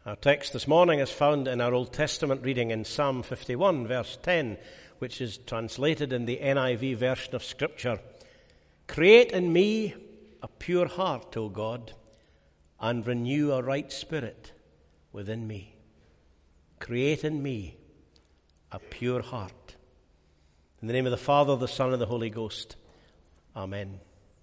Our text this morning is found in our Old Testament reading in Psalm 51, verse 10, which is translated in the NIV version of Scripture. Create in me a pure heart, O God, and renew a right spirit within me. Create in me a pure heart. In the name of the Father, the Son, and the Holy Ghost. Amen.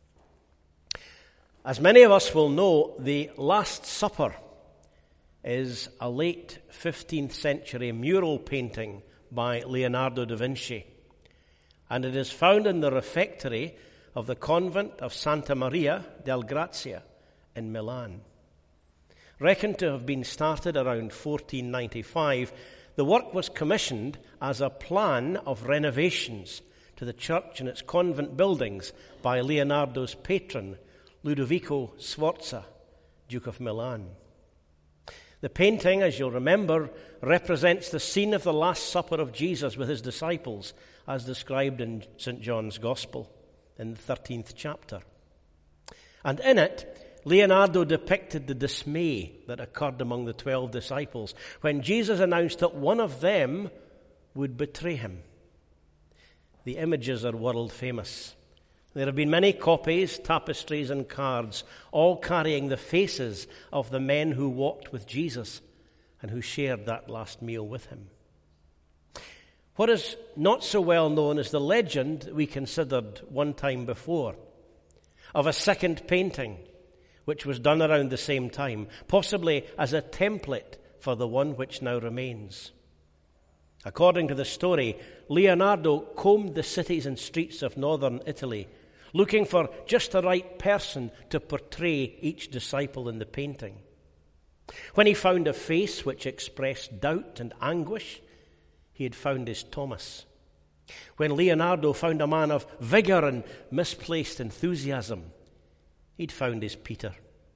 As many of us will know, the Last Supper is a late 15th century mural painting by Leonardo da Vinci, and it is found in the refectory of the convent of Santa Maria del Grazia in Milan. Reckoned to have been started around 1495, the work was commissioned as a plan of renovations to the church and its convent buildings by Leonardo's patron, Ludovico Sforza, Duke of Milan. The painting, as you'll remember, represents the scene of the Last Supper of Jesus with his disciples, as described in St. John's Gospel in the 13th chapter. And in it, Leonardo depicted the dismay that occurred among the 12 disciples when Jesus announced that one of them would betray him. The images are world famous. There have been many copies, tapestries, and cards, all carrying the faces of the men who walked with Jesus and who shared that last meal with him. What is not so well known is the legend that we considered one time before of a second painting, which was done around the same time, possibly as a template for the one which now remains. According to the story, Leonardo combed the cities and streets of northern Italy, looking for just the right person to portray each disciple in the painting. When he found a face which expressed doubt and anguish, he had found his Thomas. When Leonardo found a man of vigor and misplaced enthusiasm, he'd found his Peter.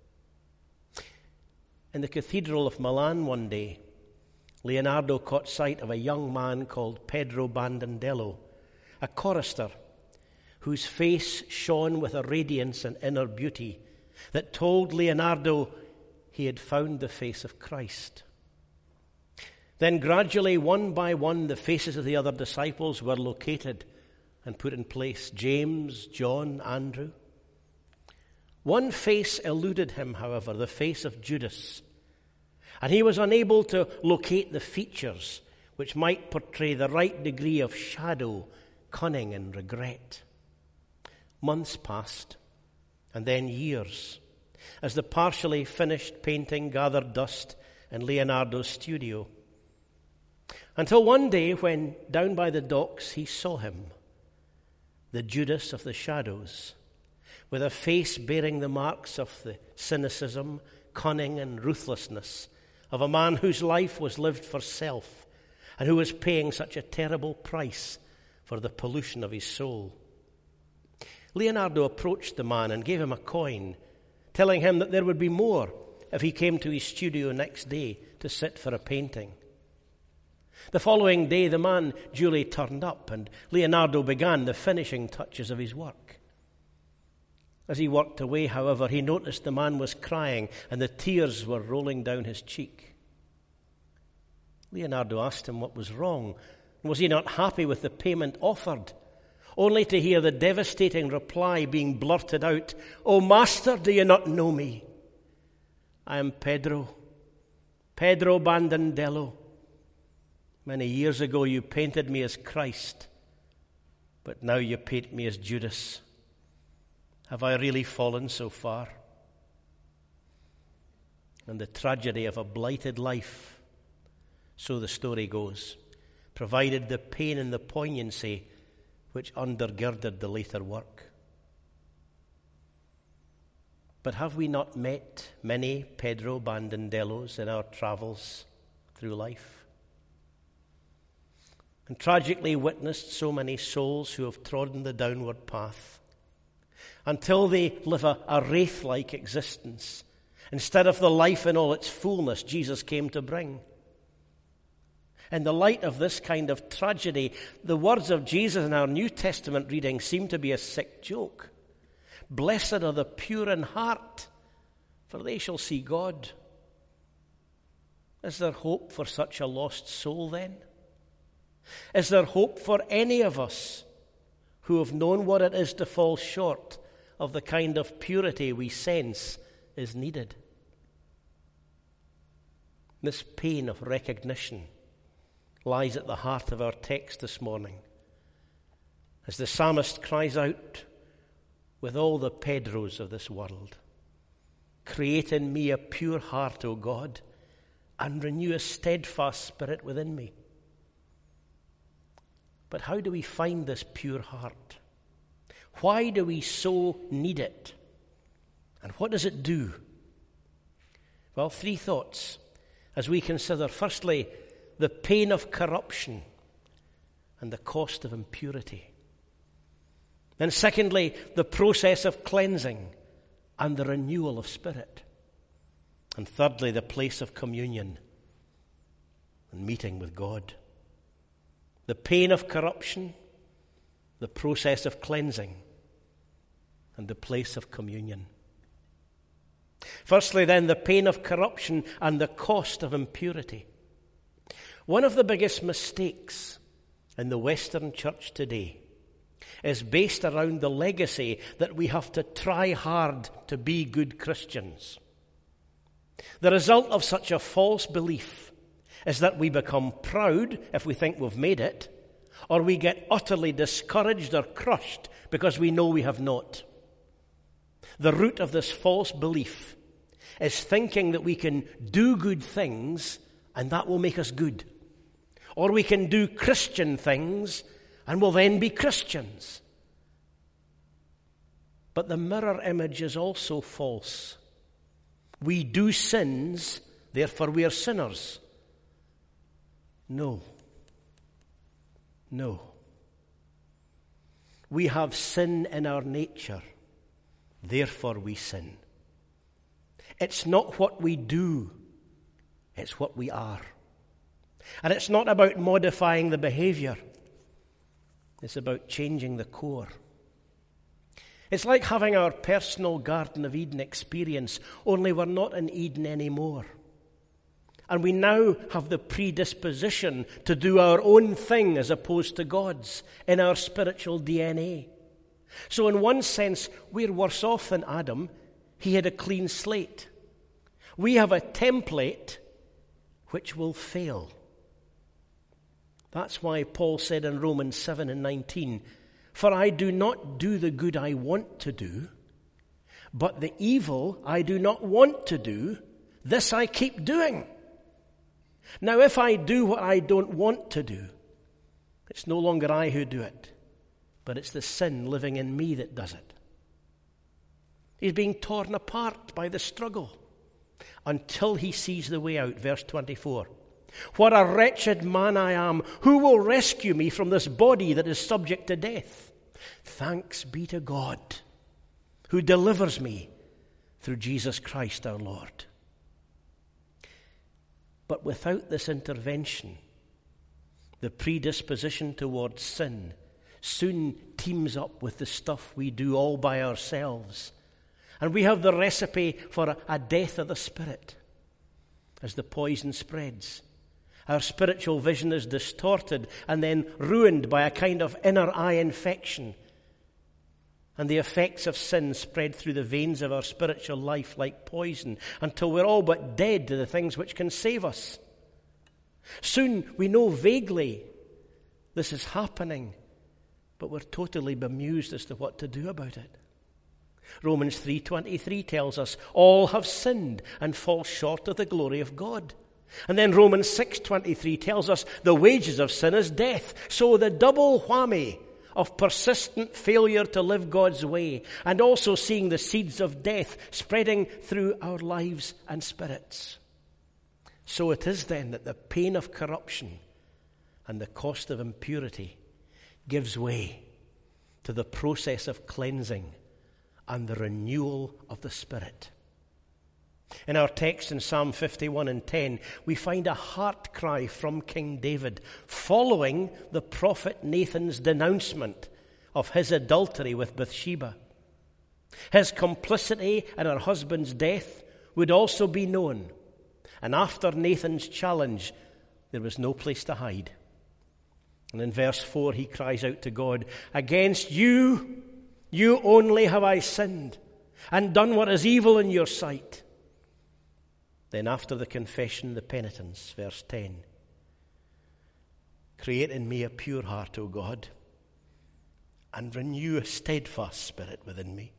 In the Cathedral of Milan one day, Leonardo caught sight of a young man called Pedro Bandandello, a chorister whose face shone with a radiance and inner beauty that told Leonardo he had found the face of Christ. Then gradually, one by one, the faces of the other disciples were located and put in place. James, John, Andrew. One face eluded him, however, the face of Judas, and he was unable to locate the features which might portray the right degree of shadow, cunning, and regret. Months passed, and then years, as the partially finished painting gathered dust in Leonardo's studio, until one day when, down by the docks, he saw him, the Judas of the shadows, with a face bearing the marks of the cynicism, cunning, and ruthlessness of a man whose life was lived for self and who was paying such a terrible price for the pollution of his soul. Leonardo approached the man and gave him a coin, telling him that there would be more if he came to his studio next day to sit for a painting. The following day, the man duly turned up, and Leonardo began the finishing touches of his work. As he worked away, however, he noticed the man was crying and the tears were rolling down his cheek. Leonardo asked him what was wrong. Was he not happy with the payment offered? Only to hear the devastating reply being blurted out, "Oh, master, do you not know me? I am Pedro Bandandello. Many years ago you painted me as Christ, but now you paint me as Judas. Have I really fallen so far?" And the tragedy of a blighted life, so the story goes, provided the pain and the poignancy which undergirded the later work. But have we not met many Pedro Bandandellos in our travels through life? And tragically witnessed so many souls who have trodden the downward path until they live a wraith-like existence instead of the life in all its fullness Jesus came to bring. In the light of this kind of tragedy, the words of Jesus in our New Testament reading seem to be a sick joke. Blessed are the pure in heart, for they shall see God. Is there hope for such a lost soul then? Is there hope for any of us who have known what it is to fall short of the kind of purity we sense is needed? This pain of recognition lies at the heart of our text this morning, as the psalmist cries out with all the Pedros of this world, "Create in me a pure heart, O God, and renew a steadfast spirit within me." But how do we find this pure heart? Why do we so need it? And what does it do? Well, three thoughts as we consider, firstly, the pain of corruption and the cost of impurity. Then secondly, the process of cleansing and the renewal of spirit. And thirdly, the place of communion and meeting with God. The pain of corruption, the process of cleansing, and the place of communion. Firstly, then, the pain of corruption and the cost of impurity. One of the biggest mistakes in the Western church today is based around the legacy that we have to try hard to be good Christians. The result of such a false belief is that we become proud if we think we've made it, or we get utterly discouraged or crushed because we know we have not. The root of this false belief is thinking that we can do good things and that will make us good. Or we can do Christian things and will then be Christians. But the mirror image is also false. We do sins, therefore we are sinners. No. We have sin in our nature, therefore we sin. It's not what we do, it's what we are. And it's not about modifying the behavior, it's about changing the core. It's like having our personal Garden of Eden experience, only we're not in Eden anymore. And we now have the predisposition to do our own thing as opposed to God's in our spiritual DNA. So in one sense, we're worse off than Adam. He had a clean slate. We have a template which will fail. That's why Paul said in Romans 7:19, "For I do not do the good I want to do, but the evil I do not want to do, this I keep doing. Now if I do what I don't want to do, it's no longer I who do it, but it's the sin living in me that does it." He's being torn apart by the struggle until he sees the way out. Verse 24. "What a wretched man I am! Who will rescue me from this body that is subject to death? Thanks be to God, who delivers me through Jesus Christ our Lord." But without this intervention, the predisposition towards sin soon teams up with the stuff we do all by ourselves. And we have the recipe for a death of the spirit. As the poison spreads, our spiritual vision is distorted and then ruined by a kind of inner eye infection. And the effects of sin spread through the veins of our spiritual life like poison until we're all but dead to the things which can save us. Soon we know vaguely this is happening, but we're totally bemused as to what to do about it. Romans 3:23 tells us, all have sinned and fall short of the glory of God. And then Romans 6:23 tells us the wages of sin is death. So the double whammy of persistent failure to live God's way and also seeing the seeds of death spreading through our lives and spirits. So it is then that the pain of corruption and the cost of impurity gives way to the process of cleansing and the renewal of the Spirit. In our text in Psalm 51:10, we find a heart cry from King David following the prophet Nathan's denouncement of his adultery with Bathsheba. His complicity in her husband's death would also be known, And after Nathan's challenge, there was no place to hide. And in verse 4, he cries out to God, "Against you, you only have I sinned, and done what is evil in your sight." Then after the confession, the penitence, verse 10. "Create in me a pure heart, O God, and renew a steadfast spirit within me."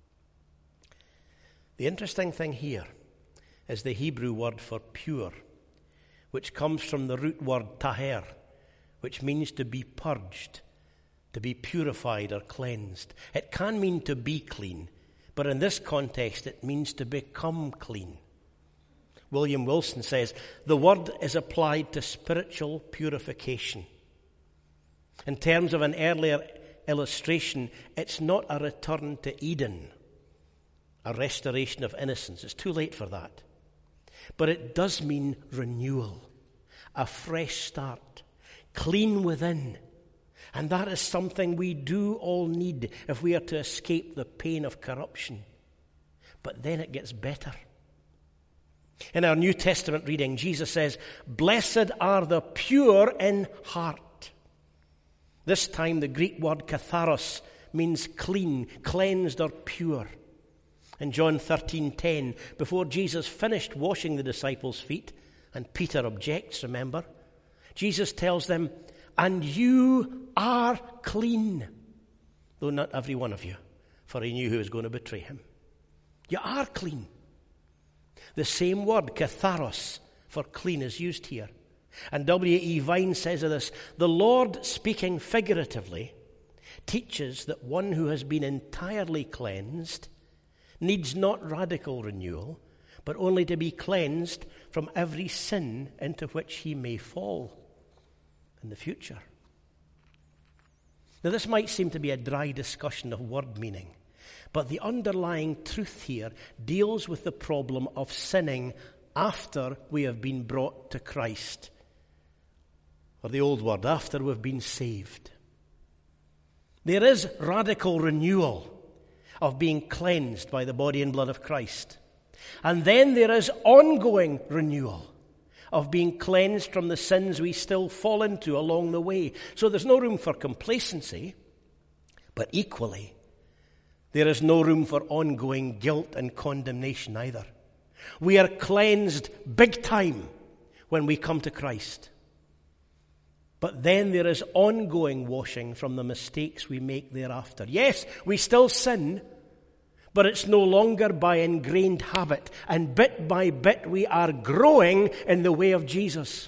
The interesting thing here is the Hebrew word for pure, which comes from the root word taher, which means to be purged, to be purified or cleansed. It can mean to be clean, but in this context it means to become clean. William Wilson says, the word is applied to spiritual purification. In terms of an earlier illustration, it's not a return to Eden, a restoration of innocence. It's too late for that. But it does mean renewal, a fresh start, clean within. And that is something we do all need if we are to escape the pain of corruption. But then it gets better. In our New Testament reading, Jesus says, "Blessed are the pure in heart." This time the Greek word katharos means clean, cleansed or pure. In John 13:10, before Jesus finished washing the disciples' feet, and Peter objects, remember, Jesus tells them, "And you are clean, though not every one of you, for he knew who was going to betray him." You are clean. The same word, katharos, for clean is used here. And W.E. Vine says of this, the Lord, speaking figuratively, teaches that one who has been entirely cleansed needs not radical renewal, but only to be cleansed from every sin into which he may fall in the future. Now, this might seem to be a dry discussion of word meaning, but the underlying truth here deals with the problem of sinning after we have been brought to Christ. Or the old word, after we've been saved. There is radical renewal of being cleansed by the body and blood of Christ. And then there is ongoing renewal of being cleansed from the sins we still fall into along the way. So there's no room for complacency, but equally, there is no room for ongoing guilt and condemnation either. We are cleansed big time when we come to Christ. But then there is ongoing washing from the mistakes we make thereafter. Yes, we still sin, but it's no longer by ingrained habit. And bit by bit we are growing in the way of Jesus.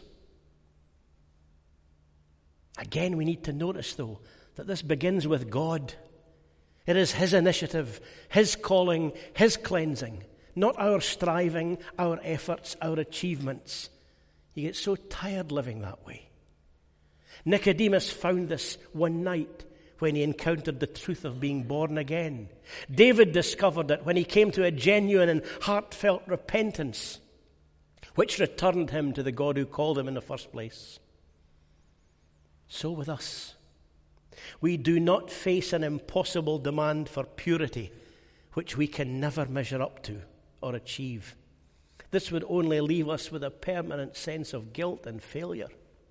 Again, we need to notice, though, that this begins with God. It is His initiative, His calling, His cleansing, not our striving, our efforts, our achievements. You get so tired living that way. Nicodemus found this one night when he encountered the truth of being born again. David discovered it when he came to a genuine and heartfelt repentance, which returned him to the God who called him in the first place. So with us, we do not face an impossible demand for purity, which we can never measure up to or achieve. This would only leave us with a permanent sense of guilt and failure.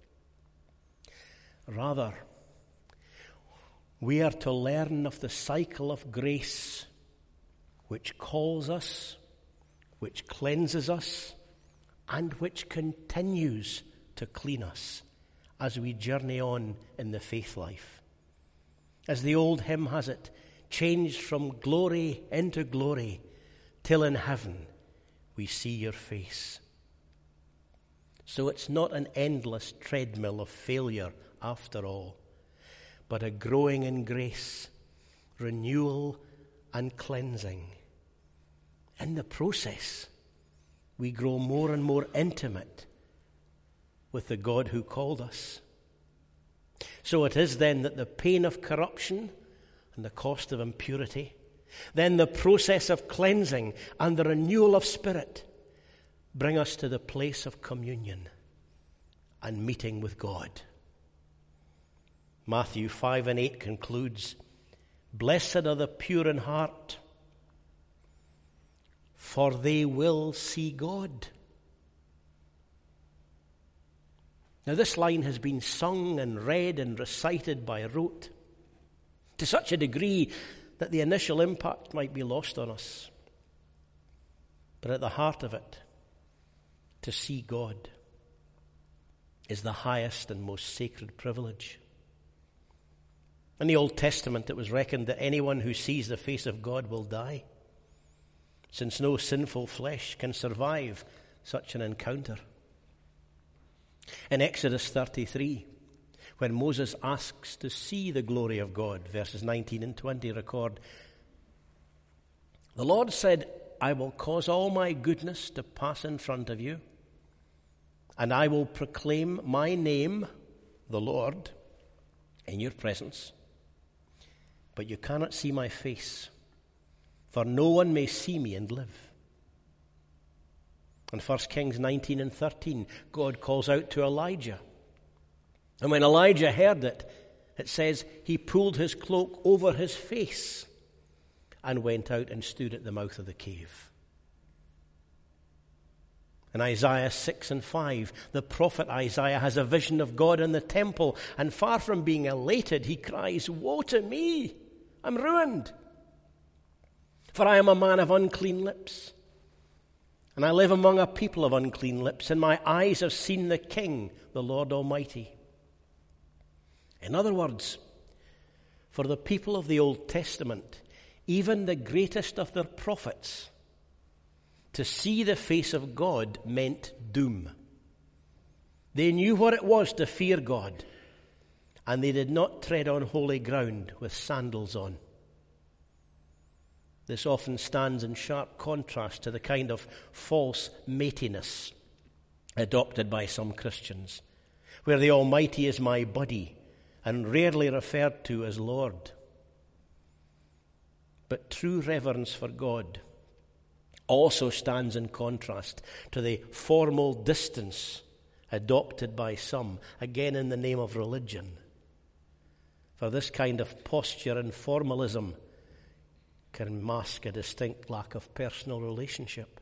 Rather, we are to learn of the cycle of grace which calls us, which cleanses us, and which continues to clean us as we journey on in the faith life. As the old hymn has it, changed from glory into glory, till in heaven we see your face. So it's not an endless treadmill of failure after all, but a growing in grace, renewal and cleansing. In the process, we grow more and more intimate with the God who called us. So it is then that the pain of corruption and the cost of impurity, then the process of cleansing and the renewal of spirit bring us to the place of communion and meeting with God. Matthew 5:8 concludes, "Blessed are the pure in heart, for they will see God." Now this line has been sung and read and recited by rote to such a degree that the initial impact might be lost on us. But at the heart of it, to see God is the highest and most sacred privilege. In the Old Testament, it was reckoned that anyone who sees the face of God will die, since no sinful flesh can survive such an encounter. In Exodus 33, when Moses asks to see the glory of God, verses 19 and 20 record, "The Lord said, I will cause all my goodness to pass in front of you, and I will proclaim my name, the Lord, in your presence. But you cannot see my face, for no one may see me and live." In 1 Kings 19 and 13, God calls out to Elijah. And when Elijah heard it, it says he pulled his cloak over his face and went out and stood at the mouth of the cave. In Isaiah 6 and 5, the prophet Isaiah has a vision of God in the temple, and far from being elated, he cries, "Woe to me! I'm ruined! For I am a man of unclean lips, and I live among a people of unclean lips, and my eyes have seen the King, the Lord Almighty." In other words, for the people of the Old Testament, even the greatest of their prophets, to see the face of God meant doom. They knew what it was to fear God, and they did not tread on holy ground with sandals on. This often stands in sharp contrast to the kind of false mateiness adopted by some Christians, where the Almighty is my buddy and rarely referred to as Lord. But true reverence for God also stands in contrast to the formal distance adopted by some, again in the name of religion. For this kind of posture and formalism can mask a distinct lack of personal relationship.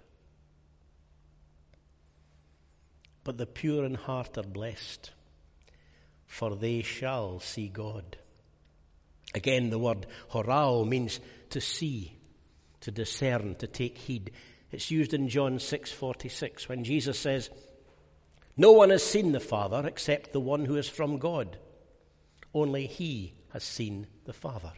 But the pure in heart are blessed, for they shall see God. Again, the word horao means to see, to discern, to take heed. It's used in John 6:46 when Jesus says, "No one has seen the Father except the one who is from God. Only he has seen the Father."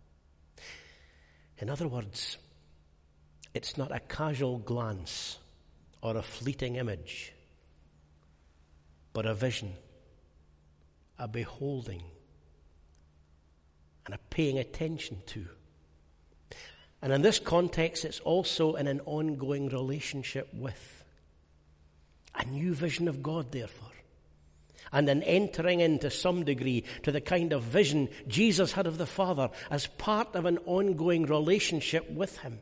In other words, it's not a casual glance or a fleeting image, but a vision, a beholding, and a paying attention to. And in this context, it's also in an ongoing relationship with. A new vision of God, therefore. And an entering into some degree to the kind of vision Jesus had of the Father as part of an ongoing relationship with him.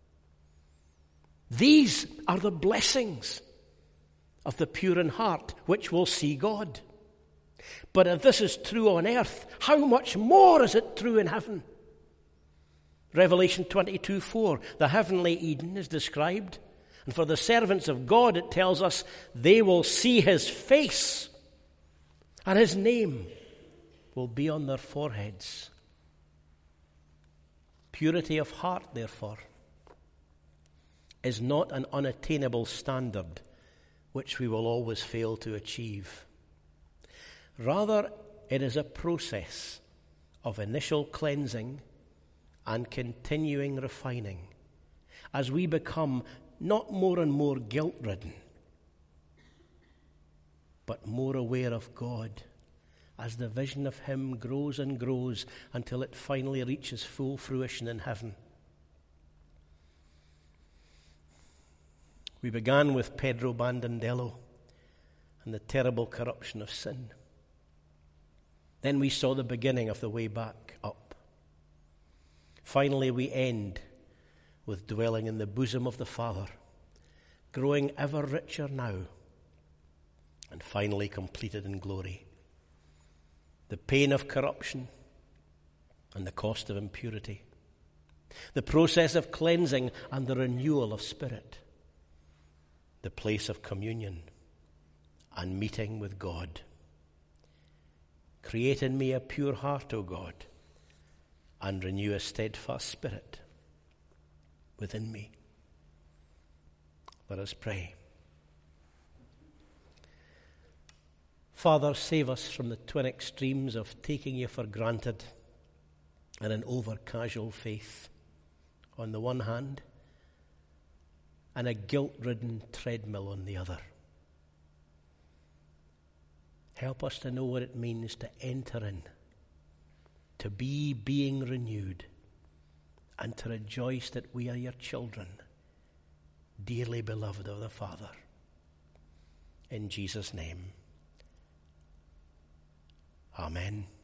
These are the blessings of the pure in heart, which will see God. But if this is true on earth, how much more is it true in heaven? Revelation 22:4, the heavenly Eden is described. And for the servants of God, it tells us they will see his face, and his name will be on their foreheads. Purity of heart, therefore, is not an unattainable standard which we will always fail to achieve. Rather, it is a process of initial cleansing and continuing refining as we become not more and more guilt-ridden, but more aware of God as the vision of him grows and grows until it finally reaches full fruition in heaven. We began with Pedro Bandandello and the terrible corruption of sin. Then we saw the beginning of the way back up. Finally, we end with dwelling in the bosom of the Father, growing ever richer now, and finally completed in glory. The pain of corruption and the cost of impurity. The process of cleansing and the renewal of spirit. The place of communion and meeting with God. Create in me a pure heart, O God, and renew a steadfast spirit within me. Let us pray. Father, save us from the twin extremes of taking you for granted and an over-casual faith on the one hand, and a guilt-ridden treadmill on the other. Help us to know what it means to enter in, to be being renewed, and to rejoice that we are your children, dearly beloved of the Father. In Jesus' name, amen.